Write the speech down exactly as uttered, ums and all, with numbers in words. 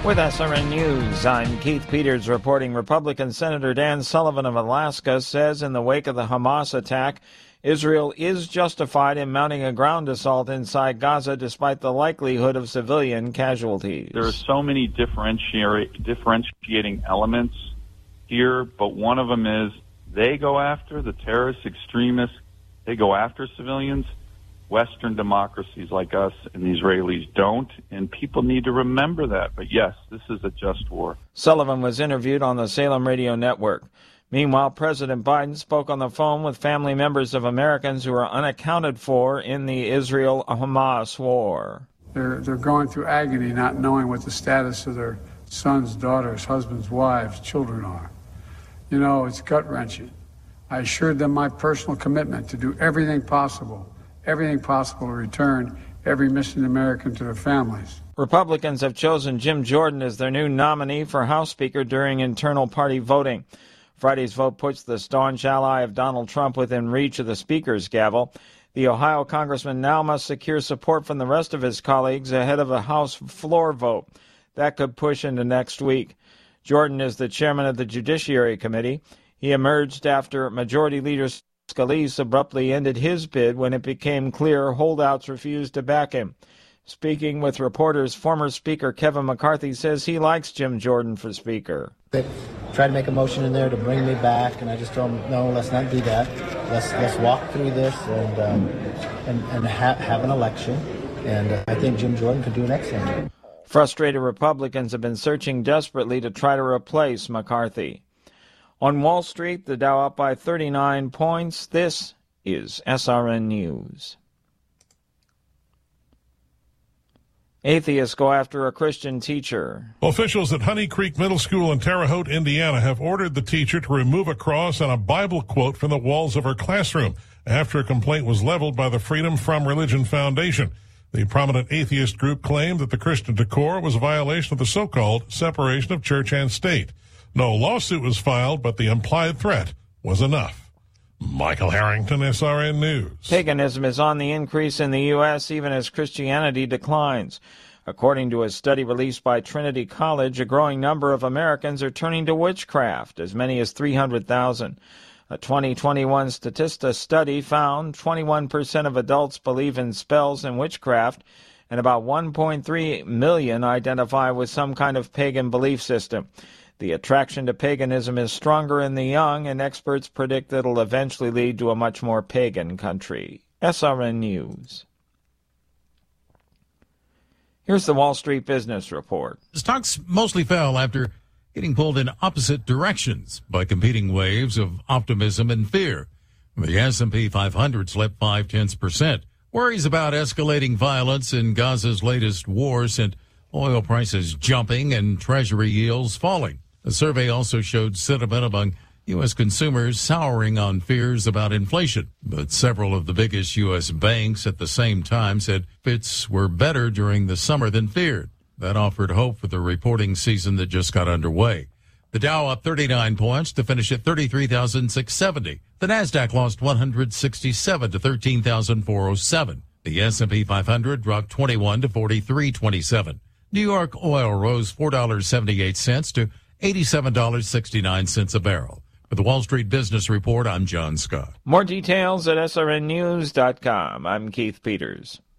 With S R N News, I'm Keith Peters reporting. Republican Senator Dan Sullivan of Alaska says in the wake of the Hamas attack, Israel is justified in mounting a ground assault inside Gaza despite the likelihood of civilian casualties. There are so many differentiating elements here, but one of them is they go after, the terrorist extremists, they go after civilians. Western democracies like us and the Israelis don't, and people need to remember that. But yes, this is a just war. Sullivan was interviewed on the Salem Radio Network. Meanwhile, President Biden spoke on the phone with family members of Americans who are unaccounted for in the Israel-Hamas war. They're, they're going through agony not knowing what the status of their sons, daughters, husbands, wives, children are. You know, it's gut-wrenching. I assured them my personal commitment to do everything possible everything possible to return every missing American to their families. Republicans have chosen Jim Jordan as their new nominee for House Speaker during internal party voting. Friday's vote puts the staunch ally of Donald Trump within reach of the Speaker's gavel. The Ohio congressman now must secure support from the rest of his colleagues ahead of a House floor vote. That could push into next week. Jordan is the chairman of the Judiciary Committee. He emerged after Majority Leader Scalise abruptly ended his bid when it became clear holdouts refused to back him. Speaking with reporters, former Speaker Kevin McCarthy says he likes Jim Jordan for Speaker. They tried to make a motion in there to bring me back, and I just told them, no, let's not do that. Let's let's walk through this and um, and, and ha- have an election, and uh, I think Jim Jordan could do an excellent job. Frustrated Republicans have been searching desperately to try to replace McCarthy. On Wall Street, the Dow up by thirty-nine points. This is S R N News. Atheists go after a Christian teacher. Officials at Honey Creek Middle School in Terre Haute, Indiana, have ordered the teacher to remove a cross and a Bible quote from the walls of her classroom after a complaint was leveled by the Freedom From Religion Foundation. The prominent atheist group claimed that the Christian decor was a violation of the so-called separation of church and state. No lawsuit was filed, but the implied threat was enough. Michael Harrington, S R N News. Paganism is on the increase in the U S even as Christianity declines. According to a study released by Trinity College, a growing number of Americans are turning to witchcraft, as many as three hundred thousand. A twenty twenty-one Statista study found twenty-one percent of adults believe in spells and witchcraft, and about one point three million identify with some kind of pagan belief system. The attraction to paganism is stronger in the young, and experts predict that it'll eventually lead to a much more pagan country. S R N News. Here's the Wall Street Business Report. Stocks mostly fell after getting pulled in opposite directions by competing waves of optimism and fear. The S and P five hundred slipped five tenths percent. Worries about escalating violence in Gaza's latest war sent oil prices jumping and Treasury yields falling. The survey also showed sentiment among U S consumers souring on fears about inflation. But several of the biggest U S banks at the same time said fits were better during the summer than feared. That offered hope for the reporting season that just got underway. The Dow up thirty-nine points to finish at thirty-three thousand six hundred seventy. The Nasdaq lost one hundred sixty-seven to thirteen thousand four hundred seven. The S and P five hundred dropped twenty-one to forty-three twenty-seven. New York oil rose four dollars and seventy-eight cents to eighty-seven dollars and sixty-nine cents a barrel. For the Wall Street Business Report, I'm John Scott. More details at S R N news dot com. I'm Keith Peters.